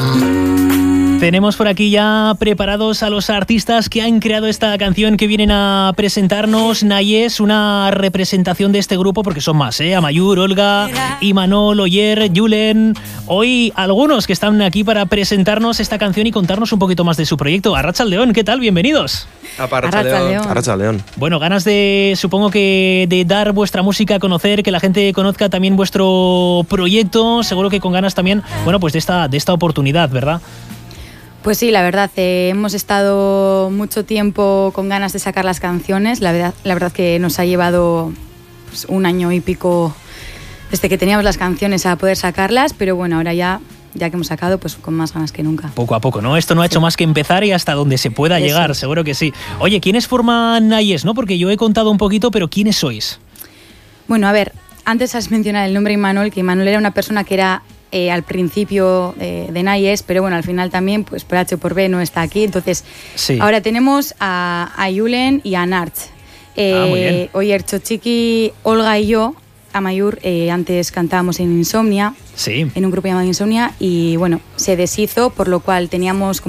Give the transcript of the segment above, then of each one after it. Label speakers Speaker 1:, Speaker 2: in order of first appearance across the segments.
Speaker 1: Tenemos por aquí ya preparados a los artistas que han creado esta canción que vienen a presentarnos. Nayes, una representación de este grupo porque son más, Amaiur, Olga, Imanol, Oyer, Julen. Hoy algunos que están aquí para presentarnos esta canción y contarnos un poquito más de su proyecto. Arratsaldeon, ¿qué tal? Bienvenidos.
Speaker 2: Arratsaldeon.
Speaker 1: Bueno, ganas de, supongo que de dar vuestra música a conocer, que la gente conozca también vuestro proyecto. Seguro que con ganas también, bueno, pues de esta oportunidad, ¿verdad?
Speaker 3: Pues sí, la verdad, hemos estado mucho tiempo con ganas de sacar las canciones. La verdad que nos ha llevado pues, 1 año y pico desde que teníamos las canciones a poder sacarlas, pero bueno, ahora ya que hemos sacado, pues con más ganas que nunca.
Speaker 1: Poco a poco, ¿no? Esto no ha hecho más que empezar y hasta donde se pueda llegar, seguro que sí. Oye, ¿quiénes forman Nayes, no? Porque yo he contado un poquito, pero ¿quiénes sois?
Speaker 3: Bueno, a ver, antes has mencionado el nombre Imanol, que Imanol era una persona que era al principio de Nayes, pero bueno, al final también, pues por H o por B no está aquí, entonces sí. Ahora tenemos a Julen y a Narch. Oyer, Chochiki, Olga y yo, Amaiur, antes cantábamos en Insomnia,
Speaker 1: sí.
Speaker 3: En un grupo llamado Insomnia, y bueno, se deshizo, por lo cual queríamos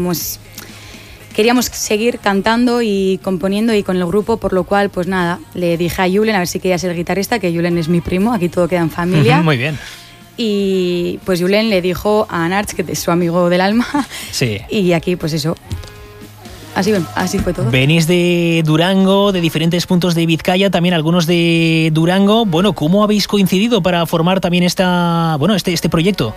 Speaker 3: seguir cantando y componiendo y con el grupo, por lo cual, pues nada, le dije a Julen a ver si quería ser guitarrista, que Julen es mi primo, aquí todo queda en familia.
Speaker 1: Muy bien.
Speaker 3: Y pues Julen le dijo a Narch, que es su amigo del alma,
Speaker 1: sí.
Speaker 3: Y aquí pues eso, así fue todo.
Speaker 1: Venís de Durango, de diferentes puntos de Vizcaya, también algunos de Durango. Bueno, ¿cómo habéis coincidido para formar también este proyecto?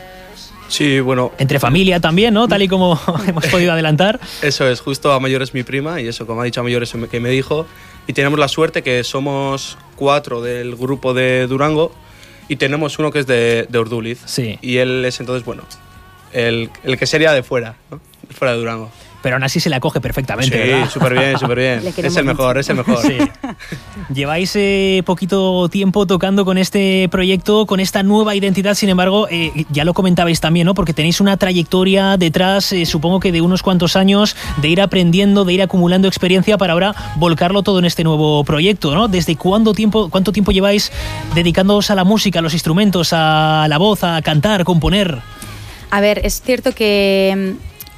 Speaker 2: Sí, bueno...
Speaker 1: Entre familia también, ¿no? Tal y como hemos podido adelantar.
Speaker 2: Eso es, justo Amaiur es mi prima y eso, como ha dicho Amaiur, es que me dijo. Y tenemos la suerte que somos 4 del grupo de Durango y tenemos uno que es de Urduliz.
Speaker 1: Sí.
Speaker 2: Y él es entonces, bueno, el que sería de fuera, ¿no? Fuera de Durango.
Speaker 1: Pero aún así se la coge perfectamente, ¿verdad?
Speaker 2: Sí, súper bien. Es el mejor. Sí.
Speaker 1: Lleváis poquito tiempo tocando con este proyecto, con esta nueva identidad, sin embargo, ya lo comentabais también, ¿no? Porque tenéis una trayectoria detrás, supongo que de unos cuantos años, de ir aprendiendo, de ir acumulando experiencia para ahora volcarlo todo en este nuevo proyecto, ¿no? ¿Desde cuánto tiempo lleváis dedicándoos a la música, a los instrumentos, a la voz, a cantar, componer?
Speaker 3: A ver, es cierto que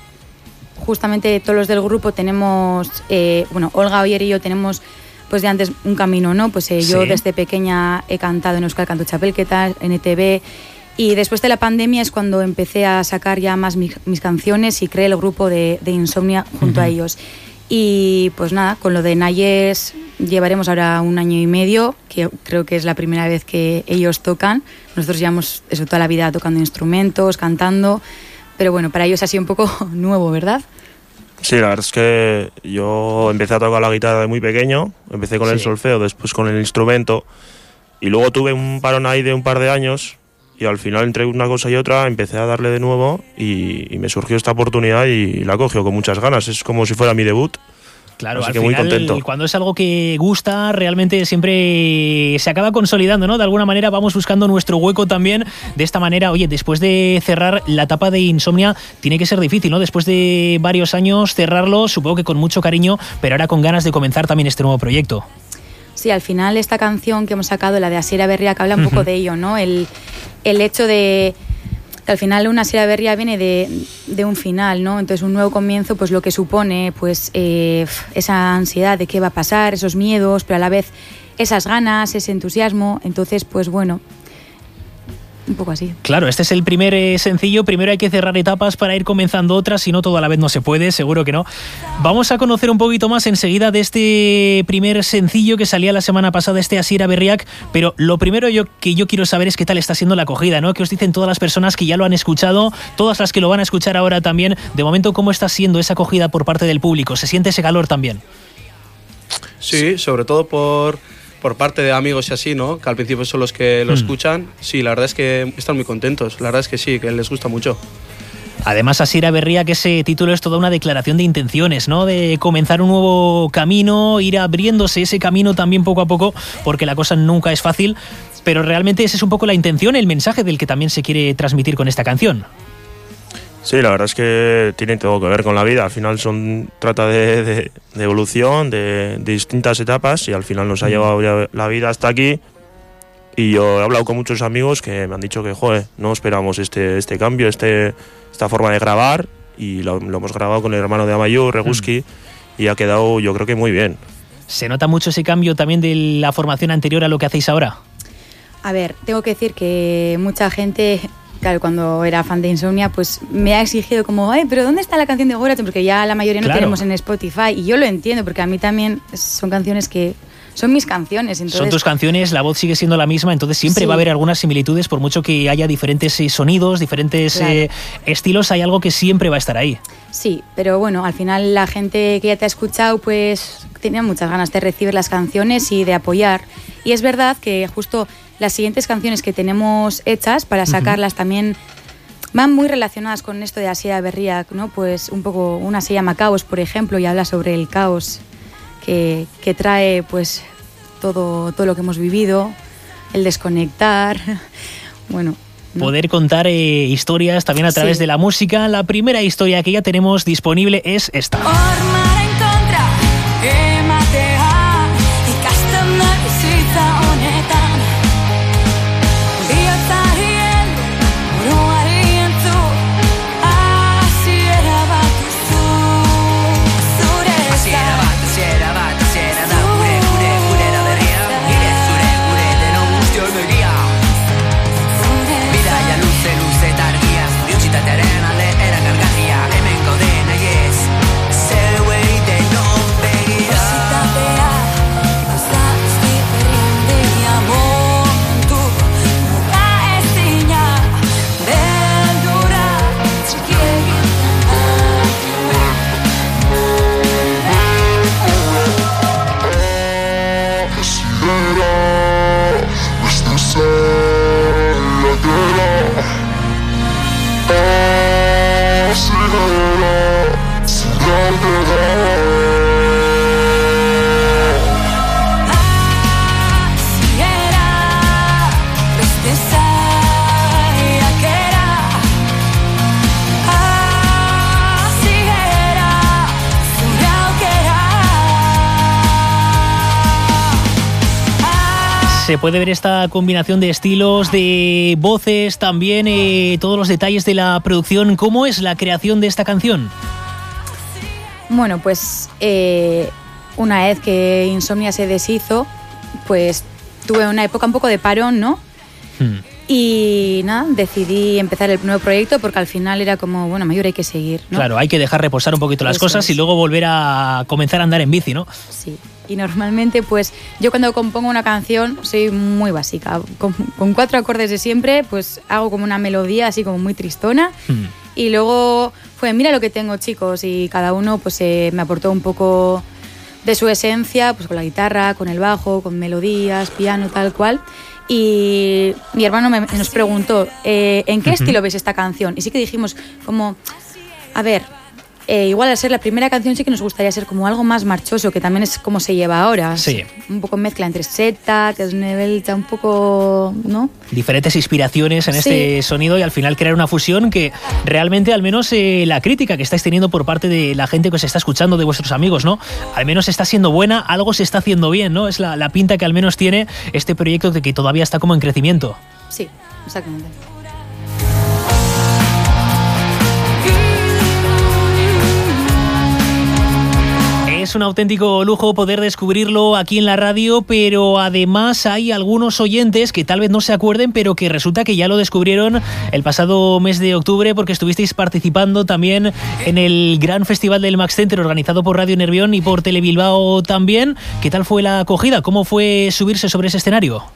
Speaker 3: justamente todos los del grupo tenemos, Olga, Oyer y yo tenemos pues de antes un camino, ¿no? Pues yo desde pequeña he cantado en Euskal Canto Txapelketa, en ETV, y después de la pandemia es cuando empecé a sacar ya más mis canciones y creé el grupo de Insomnia junto a ellos. Y pues nada, con lo de Nayes llevaremos ahora 1 año y medio, que creo que es la primera vez que ellos tocan. Nosotros llevamos eso toda la vida tocando instrumentos, cantando, pero bueno, para ellos ha sido un poco nuevo, ¿verdad?
Speaker 4: Sí, la verdad es que yo empecé a tocar la guitarra de muy pequeño, empecé con el solfeo, después con el instrumento, y luego tuve un parón ahí de un par de años, y al final entre una cosa y otra empecé a darle de nuevo, y me surgió esta oportunidad y la cogí con muchas ganas, es como si fuera mi debut.
Speaker 1: Claro,
Speaker 4: así
Speaker 1: al
Speaker 4: que
Speaker 1: final,
Speaker 4: muy contento.
Speaker 1: Cuando es algo que gusta, realmente siempre se acaba consolidando, ¿no? De alguna manera vamos buscando nuestro hueco también. De esta manera, oye, después de cerrar la etapa de Insomnia, tiene que ser difícil, ¿no? Después de varios años cerrarlo, supongo que con mucho cariño, pero ahora con ganas de comenzar también este nuevo proyecto.
Speaker 3: Sí, al final esta canción que hemos sacado, la de Asiera Berria, que habla un poco de ello, ¿no? El hecho de... Al final una Asiera Berria viene de un final, ¿no? Entonces un nuevo comienzo, pues lo que supone, pues esa ansiedad de qué va a pasar, esos miedos, pero a la vez esas ganas, ese entusiasmo. Entonces, pues bueno, un poco así.
Speaker 1: Claro, este es el primer sencillo. Primero hay que cerrar etapas para ir comenzando otras, si no todo a la vez no se puede, seguro que no. Vamos a conocer un poquito más enseguida de este primer sencillo que salía la semana pasada, este Asiera Berriak, pero lo primero que yo quiero saber es qué tal está siendo la acogida, ¿no? ¿Qué os dicen todas las personas que ya lo han escuchado, todas las que lo van a escuchar ahora también? De momento, ¿cómo está siendo esa acogida por parte del público? ¿Se siente ese calor también?
Speaker 2: Sí, sobre todo por parte de amigos y así, ¿no? Que al principio son los que lo escuchan. Sí, la verdad es que están muy contentos. La verdad es que sí, que les gusta mucho.
Speaker 1: Además, Asiera Berriak, que ese título es toda una declaración de intenciones, ¿no? De comenzar un nuevo camino, ir abriéndose ese camino también poco a poco, porque la cosa nunca es fácil, pero realmente esa es un poco la intención, el mensaje del que también se quiere transmitir con esta canción.
Speaker 4: Sí, la verdad es que tiene todo que ver con la vida. Al final trata de evolución, de distintas etapas, y al final nos ha llevado ya la vida hasta aquí. Y yo he hablado con muchos amigos que me han dicho que, joder, no esperamos este cambio, esta forma de grabar, y lo hemos grabado con el hermano de Amayu, Reguski, y ha quedado, yo creo que muy bien.
Speaker 1: ¿Se nota mucho ese cambio también de la formación anterior a lo que hacéis ahora?
Speaker 3: A ver, tengo que decir que mucha gente, claro, cuando era fan de Insomnia, pues me ha exigido como, ay, pero ¿dónde está la canción de Gorachen? Porque ya la mayoría no tenemos en Spotify, y yo lo entiendo, porque a mí también son canciones que son mis canciones. Entonces,
Speaker 1: son tus canciones, la voz sigue siendo la misma, entonces siempre va a haber algunas similitudes, por mucho que haya diferentes sonidos, diferentes estilos, hay algo que siempre va a estar ahí.
Speaker 3: Sí, pero bueno, al final la gente que ya te ha escuchado pues tenía muchas ganas de recibir las canciones y de apoyar. Y es verdad que justo las siguientes canciones que tenemos hechas para sacarlas también van muy relacionadas con esto de Asiera Berriak, ¿no? Pues un poco, una se llama Caos, por ejemplo, y habla sobre el caos que trae pues todo lo que hemos vivido, el desconectar, bueno. ¿no?
Speaker 1: Poder contar historias también a través de la música. La primera historia que ya tenemos disponible es esta. Se puede ver esta combinación de estilos, de voces, también todos los detalles de la producción. ¿Cómo es la creación de esta canción?
Speaker 3: Bueno, pues una vez que Insomnia se deshizo, pues tuve una época un poco de parón, ¿no? Y nada, decidí empezar el nuevo proyecto porque al final era como, bueno, mayor hay que seguir, ¿no?
Speaker 1: Claro, hay que dejar reposar un poquito las cosas y luego volver a comenzar a andar en bici, ¿no?
Speaker 3: Sí, y normalmente pues yo cuando compongo una canción soy muy básica, con 4 acordes de siempre, pues hago como una melodía así como muy tristona y luego fue, mira lo que tengo, chicos, y cada uno pues me aportó un poco de su esencia, pues con la guitarra, con el bajo, con melodías, piano, tal cual. Y mi hermano nos preguntó ¿en qué estilo ves esta canción? Y sí que dijimos como, a ver, igual al ser la primera canción sí que nos gustaría ser como algo más marchoso, que también es como se lleva ahora.
Speaker 1: Sí.
Speaker 3: Un poco mezcla entre seta, que es nevelta, un poco, ¿no?
Speaker 1: Diferentes inspiraciones en este sonido y al final crear una fusión que realmente, al menos la crítica que estáis teniendo por parte de la gente que os está escuchando, de vuestros amigos, ¿no? Al menos está siendo buena, algo se está haciendo bien, ¿no? Es la pinta que al menos tiene este proyecto de que todavía está como en crecimiento.
Speaker 3: Sí, exactamente.
Speaker 1: Es un auténtico lujo poder descubrirlo aquí en la radio, pero además hay algunos oyentes que tal vez no se acuerden, pero que resulta que ya lo descubrieron el pasado mes de octubre porque estuvisteis participando también en el gran festival del Max Center organizado por Radio Nervión y por Telebilbao también. ¿Qué tal fue la acogida? ¿Cómo fue subirse sobre ese escenario?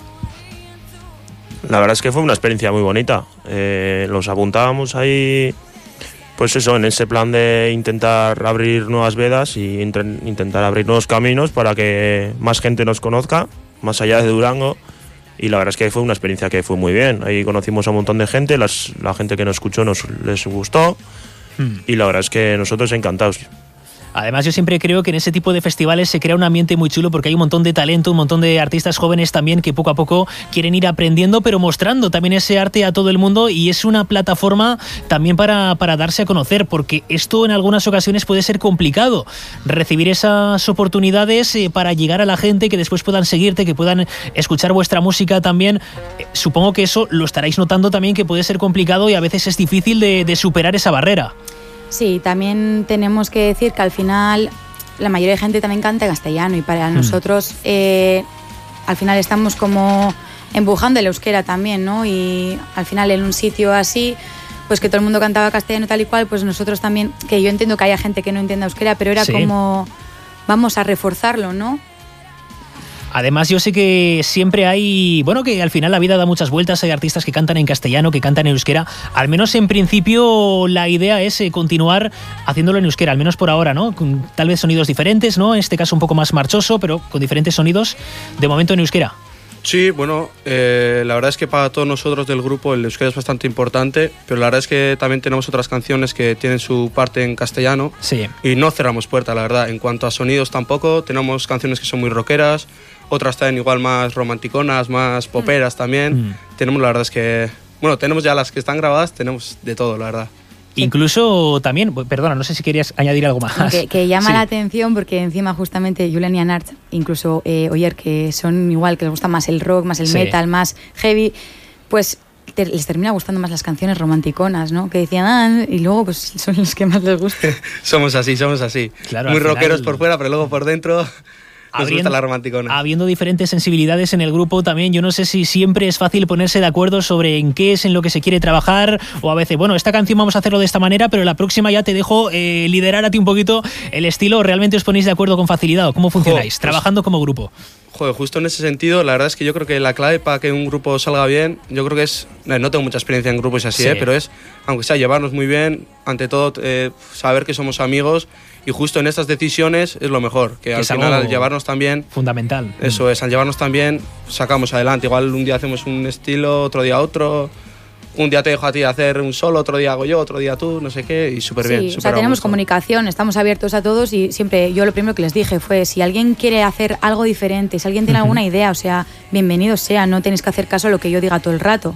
Speaker 4: La verdad es que fue una experiencia muy bonita. Los apuntábamos ahí, pues eso, en ese plan de intentar abrir nuevas vedas y intentar abrir nuevos caminos para que más gente nos conozca, más allá de Durango. Y la verdad es que fue una experiencia que fue muy bien. Ahí conocimos a un montón de gente, la gente que nos escuchó les gustó y la verdad es que nosotros encantados.
Speaker 1: Además, yo siempre creo que en ese tipo de festivales se crea un ambiente muy chulo porque hay un montón de talento, un montón de artistas jóvenes también que poco a poco quieren ir aprendiendo, pero mostrando también ese arte a todo el mundo, y es una plataforma también para darse a conocer, porque esto en algunas ocasiones puede ser complicado, recibir esas oportunidades para llegar a la gente, que después puedan seguirte, que puedan escuchar vuestra música también. Supongo que eso lo estaréis notando también, que puede ser complicado y a veces es difícil de superar esa barrera.
Speaker 3: Sí, también tenemos que decir que al final la mayoría de gente también canta castellano, y para nosotros al final estamos como empujando el euskera también, ¿no? Y al final en un sitio así, pues que todo el mundo cantaba castellano tal y cual, pues nosotros también, que yo entiendo que haya gente que no entienda euskera, pero era como vamos a reforzarlo, ¿no?
Speaker 1: Además, yo sé que siempre hay, bueno, que al final la vida da muchas vueltas, hay artistas que cantan en castellano, que cantan en euskera. Al menos en principio la idea es continuar haciéndolo en euskera, al menos por ahora, ¿no? Con tal vez sonidos diferentes, ¿no? En este caso un poco más marchoso, pero con diferentes sonidos, de momento en euskera.
Speaker 2: Sí, bueno, la verdad es que para todos nosotros del grupo el euskera es bastante importante, pero la verdad es que también tenemos otras canciones que tienen su parte en castellano, y no cerramos puerta, la verdad. En cuanto a sonidos tampoco, tenemos canciones que son muy rockeras, otras también igual más romanticonas, más poperas también. Tenemos, la verdad es que, bueno, tenemos ya las que están grabadas, tenemos de todo, la verdad.
Speaker 1: Incluso también, perdona, no sé si querías añadir algo más.
Speaker 3: Que llama la atención, porque encima justamente Julen y Anart, incluso Oyer, que son igual, que les gusta más el rock, más el metal, más heavy, pues les termina gustando más las canciones romanticonas, ¿no? Que decían, y luego pues son los que más les gustan.
Speaker 2: somos así. Claro, muy rockeros por fuera, pero luego por dentro... Nos gusta la romanticona.
Speaker 1: Habiendo diferentes sensibilidades en el grupo también, yo no sé si siempre es fácil ponerse de acuerdo sobre en qué es en lo que se quiere trabajar, o a veces, bueno, esta canción vamos a hacerlo de esta manera, pero la próxima ya te dejo liderar a ti un poquito el estilo. ¿Realmente os ponéis de acuerdo con facilidad o cómo funcionáis trabajando como grupo?
Speaker 2: Joder, justo en ese sentido, la verdad es que yo creo que la clave para que un grupo salga bien, yo creo que es, no tengo mucha experiencia en grupos así, pero es, aunque sea llevarnos muy bien, ante todo saber que somos amigos, y justo en estas decisiones es lo mejor, que al final al llevarnos tan bien...
Speaker 1: Fundamental.
Speaker 2: Eso es, al llevarnos tan bien sacamos adelante. Igual un día hacemos un estilo, otro día otro... Un día te dejo a ti hacer un solo, otro día hago yo, otro día tú, no sé qué, y súper bien.
Speaker 3: O sea, tenemos comunicación, estamos abiertos a todos, y siempre yo lo primero que les dije fue, si alguien quiere hacer algo diferente, si alguien tiene alguna idea, o sea, bienvenido sea, no tenéis que hacer caso a lo que yo diga todo el rato.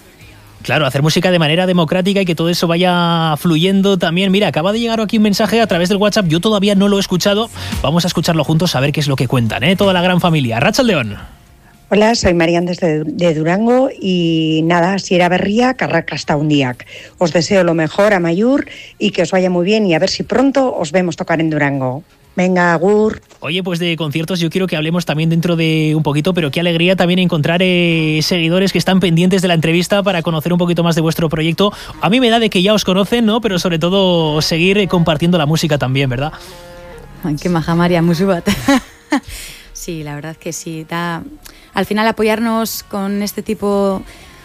Speaker 1: Claro, hacer música de manera democrática y que todo eso vaya fluyendo también. Mira, acaba de llegar aquí un mensaje a través del WhatsApp, yo todavía no lo he escuchado, vamos a escucharlo juntos a ver qué es lo que cuentan, toda la gran familia. Arratsaldeon.
Speaker 5: Hola, soy Marian desde Durango y nada, Sierra Berría, Carracasta Undiac. Os deseo lo mejor a Mayur y que os vaya muy bien, y a ver si pronto os vemos tocar en Durango. Venga, agur.
Speaker 1: Oye, pues de conciertos yo quiero que hablemos también dentro de un poquito, pero qué alegría también encontrar seguidores que están pendientes de la entrevista para conocer un poquito más de vuestro proyecto. A mí me da de que ya os conocen, ¿no? Pero sobre todo seguir compartiendo la música también, ¿verdad?
Speaker 3: Ay, qué maja, María, musubat. Sí, la verdad que sí. Al final apoyarnos con este tipo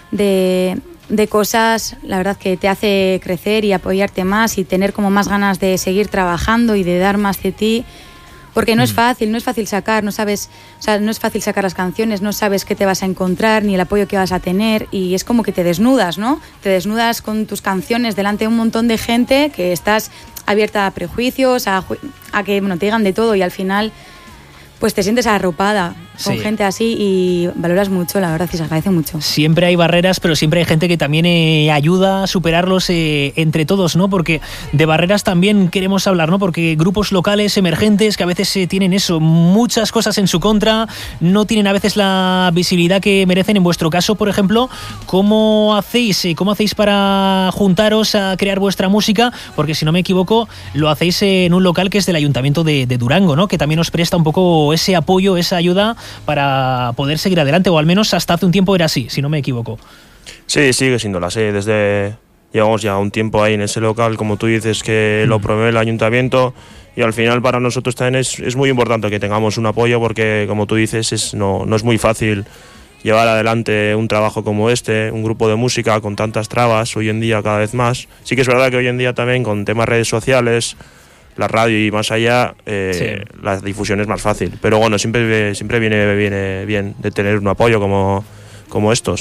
Speaker 3: de cosas, la verdad que te hace crecer y apoyarte más y tener como más ganas de seguir trabajando y de dar más de ti, porque no es fácil sacar, no sabes, o sea, no es fácil sacar las canciones, no sabes qué te vas a encontrar ni el apoyo que vas a tener, y es como que te desnudas, ¿no? Te desnudas con tus canciones delante de un montón de gente que estás abierta a prejuicios, a que te digan de todo, y al final pues te sientes arropada con gente así y valoras mucho, la verdad, y se agradece mucho.
Speaker 1: Siempre hay barreras, pero siempre hay gente que también ayuda a superarlos entre todos, ¿no? Porque de barreras también queremos hablar, ¿no? Porque grupos locales, emergentes, que a veces tienen muchas cosas en su contra, no tienen a veces la visibilidad que merecen. En vuestro caso, por ejemplo, ¿cómo hacéis para juntaros a crear vuestra música? Porque si no me equivoco, lo hacéis en un local que es del Ayuntamiento de Durango, ¿no? Que también os presta un poco ese apoyo, esa ayuda para poder seguir adelante, o al menos hasta hace un tiempo era así, si no me equivoco.
Speaker 4: Sí, sigue siendo así. Llevamos ya un tiempo ahí en ese local, como tú dices, que lo promueve el ayuntamiento, y al final para nosotros también es muy importante que tengamos un apoyo, porque como tú dices no es muy fácil llevar adelante un trabajo como un grupo de música con tantas trabas hoy en día, cada vez más. Sí que es verdad que hoy en día también con temas redes sociales, la radio y más allá, la difusión es más fácil, pero bueno, siempre viene bien de tener un apoyo como estos.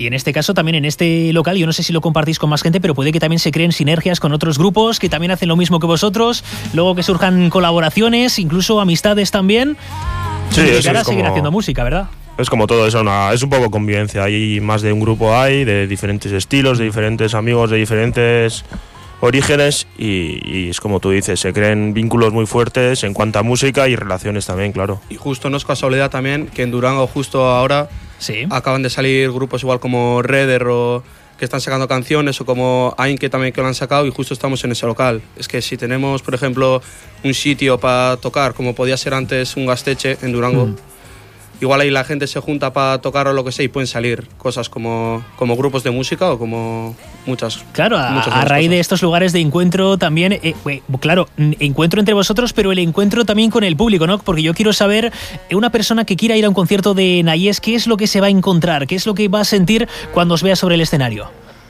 Speaker 1: Y en este caso también en este local, yo no sé si lo compartís con más gente, pero puede que también se creen sinergias con otros grupos que también hacen lo mismo que vosotros, luego que surjan colaboraciones, incluso amistades también.
Speaker 4: Sí,
Speaker 1: y llegar a seguir haciendo música, ¿verdad?
Speaker 4: Es como todo, es un poco convivencia. Hay más de un grupo, de diferentes estilos, de diferentes amigos, de diferentes orígenes y es como tú dices, se creen vínculos muy fuertes en cuanto a música y relaciones también, claro.
Speaker 2: Y justo no es casualidad también que en Durango justo ahora acaban de salir grupos igual como Redder o que están sacando canciones o como Ain que también que lo han sacado y justo estamos en ese local. Es que si tenemos, por ejemplo, un sitio para tocar como podía ser antes un Gasteche en Durango, igual ahí la gente se junta para tocar o lo que sea y pueden salir cosas como grupos de música o como muchas.
Speaker 1: Claro, a raíz de estos lugares de encuentro también, claro, encuentro entre vosotros, pero el encuentro también con el público, ¿no? Porque yo quiero saber, una persona que quiera ir a un concierto de Nayés, ¿qué es lo que se va a encontrar? ¿Qué es lo que va a sentir cuando os vea sobre el escenario?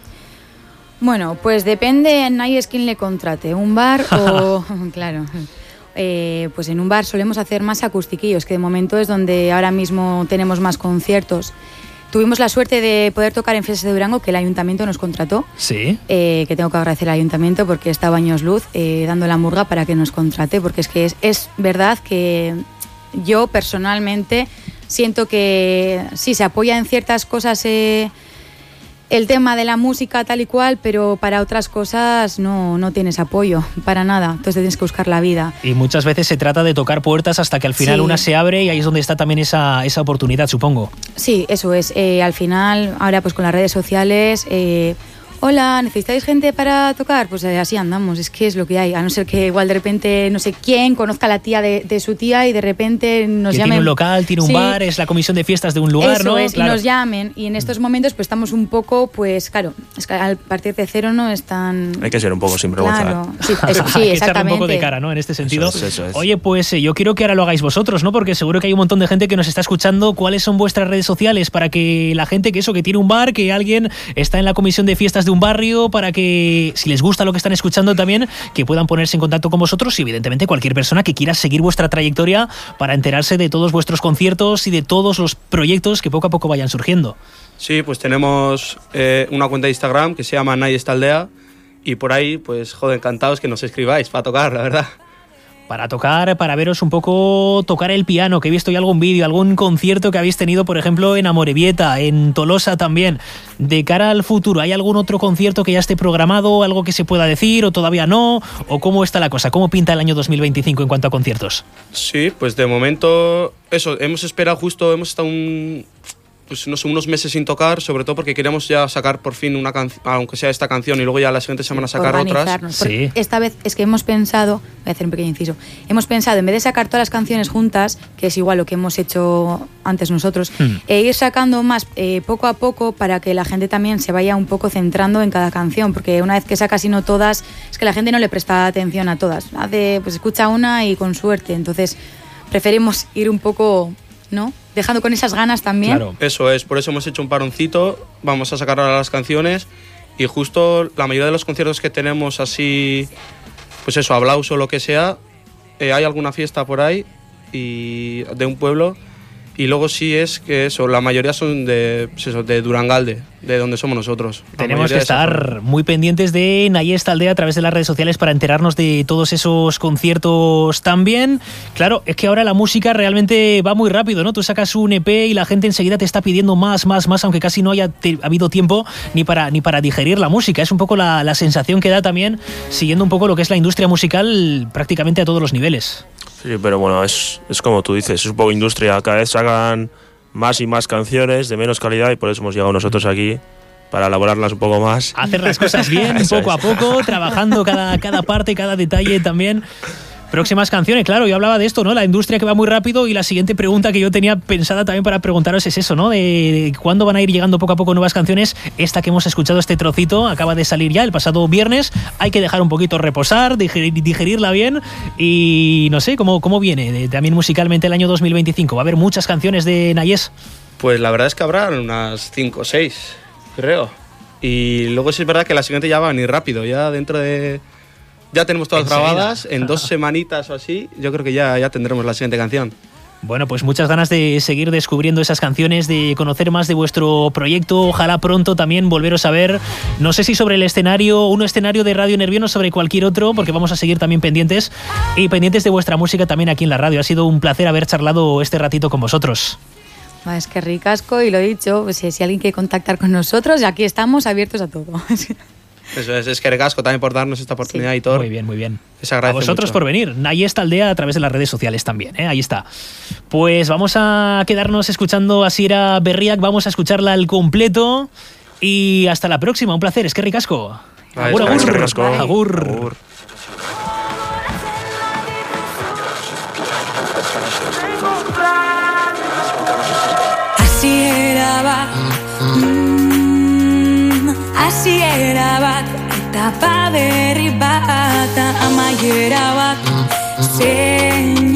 Speaker 3: Bueno, pues depende en Nayés quién le contrate, un bar o... claro... pues en un bar solemos hacer más acustiquillos, que de momento es donde ahora mismo tenemos más conciertos. Tuvimos la suerte de poder tocar en Fiestas de Durango, que el ayuntamiento nos contrató.
Speaker 1: Sí.
Speaker 3: Que tengo que agradecer al ayuntamiento porque estaba años luz dando la murga para que nos contrate, porque es que es verdad que yo personalmente siento que sí, se apoya en ciertas cosas el tema de la música tal y cual, pero para otras cosas no tienes apoyo, para nada. Entonces tienes que buscar la vida.
Speaker 1: Y muchas veces se trata de tocar puertas hasta que al final una se abre y ahí es donde está también esa oportunidad, supongo.
Speaker 3: Sí, eso es. Al final, ahora pues con las redes sociales... hola, ¿necesitáis gente para tocar? Pues así andamos, es que es lo que hay. A no ser que igual de repente no sé quién conozca a la tía de su tía y de repente nos llamen.
Speaker 1: Tiene un local, tiene un bar, es la comisión de fiestas de un lugar,
Speaker 3: eso
Speaker 1: ¿no?
Speaker 3: Es, claro. Y nos llamen. Y en estos momentos pues estamos un poco, pues claro, es que al partir de cero no es tan...
Speaker 4: Hay que ser un poco sinvergüenza.
Speaker 3: Claro, sí,
Speaker 1: hay que
Speaker 3: exactamente.
Speaker 1: echarle un poco de cara, ¿no? En este sentido.
Speaker 4: Eso es.
Speaker 1: Oye, pues yo quiero que ahora lo hagáis vosotros, ¿no? Porque seguro que hay un montón de gente que nos está escuchando. ¿Cuáles son vuestras redes sociales para que la gente que tiene un bar, que alguien está en la comisión de fiestas de un barrio, para que si les gusta lo que están escuchando también, que puedan ponerse en contacto con vosotros y evidentemente cualquier persona que quiera seguir vuestra trayectoria para enterarse de todos vuestros conciertos y de todos los proyectos que poco a poco vayan surgiendo?
Speaker 2: Sí, pues tenemos una cuenta de Instagram que se llama Nayés Taldea y por ahí, pues joder, encantados que nos escribáis para tocar, la verdad.
Speaker 1: Para tocar, para veros un poco tocar el piano, que he visto ya algún vídeo, algún concierto que habéis tenido, por ejemplo, en Amorebieta, en Tolosa también. De cara al futuro, ¿hay algún otro concierto que ya esté programado, algo que se pueda decir o todavía no? ¿O cómo está la cosa? ¿Cómo pinta el año 2025 en cuanto a conciertos?
Speaker 2: Sí, pues de momento, eso, hemos estado unos meses sin tocar, sobre todo porque queríamos ya sacar por fin una canción, aunque sea esta canción, y luego ya la siguiente semana sacar otras.
Speaker 3: Sí. Esta vez es que hemos pensado, voy a hacer un pequeño inciso, hemos pensado en vez de sacar todas las canciones juntas, que es igual lo que hemos hecho antes nosotros, ir sacando más poco a poco para que la gente también se vaya un poco centrando en cada canción, porque una vez que sacas y no todas, es que la gente no le presta atención a todas, pues escucha una y con suerte, entonces preferimos ir un poco... ¿no? Dejando con esas ganas también.
Speaker 2: Claro. Eso es, por eso hemos hecho un paroncito, vamos a sacar ahora las canciones y justo la mayoría de los conciertos que tenemos así, pues eso, hablaos o lo que sea, hay alguna fiesta por ahí y de un pueblo y luego sí es que eso, la mayoría son de Durangalde, de donde somos nosotros.
Speaker 1: Tenemos que estar muy pendientes de Nayés Taldea a través de las redes sociales para enterarnos de todos esos conciertos también. Claro, es que ahora la música realmente va muy rápido, ¿no? Tú sacas un EP y la gente enseguida te está pidiendo más, aunque casi no haya habido tiempo ni para digerir la música. Es un poco la sensación que da también, siguiendo un poco lo que es la industria musical prácticamente a todos los niveles.
Speaker 4: Sí, pero bueno, es como tú dices, es un poco industria. Cada vez sacan más y más canciones de menos calidad y por eso hemos llegado nosotros aquí para elaborarlas un poco más.
Speaker 1: Hacer las cosas bien, poco a poco, trabajando cada parte, cada detalle también. Próximas canciones, claro, yo hablaba de esto, ¿no? La industria que va muy rápido y la siguiente pregunta que yo tenía pensada también para preguntaros es eso, ¿no? De cuándo van a ir llegando poco a poco nuevas canciones. Esta que hemos escuchado, este trocito, acaba de salir ya el pasado viernes. Hay que dejar un poquito reposar, digerirla bien y no sé, ¿cómo viene también musicalmente el año 2025? ¿Va a haber muchas canciones de Nayés?
Speaker 2: Pues la verdad es que habrá unas 5 o 6, creo. Y luego sí es verdad que la siguiente ya va a venir rápido, ya dentro de... Ya tenemos todas grabadas, en 2 semanitas o así, yo creo que ya tendremos la siguiente canción.
Speaker 1: Bueno, pues muchas ganas de seguir descubriendo esas canciones, de conocer más de vuestro proyecto. Ojalá pronto también volveros a ver. No sé si sobre el escenario, un escenario de Radio Nervión o sobre cualquier otro, porque vamos a seguir también pendientes. Y pendientes de vuestra música también aquí en la radio. Ha sido un placer haber charlado este ratito con vosotros.
Speaker 3: Es que ricasco, y lo he dicho, pues, si alguien quiere contactar con nosotros, aquí estamos abiertos a todo.
Speaker 2: Eso es que ricasco también por darnos esta oportunidad, Aitor.
Speaker 1: Muy bien, muy bien.
Speaker 2: Se agradece
Speaker 1: a vosotros
Speaker 2: mucho
Speaker 1: por venir. Ahí está Aldea a través de las redes sociales también, ahí está. Pues vamos a quedarnos escuchando a Asiera Berriak, vamos a escucharla al completo y hasta la próxima. Un placer, es que ricasco.
Speaker 2: Agur,
Speaker 1: agur. Agur.
Speaker 6: Hasiera bat, etapa berri bat, amaiera bat, zein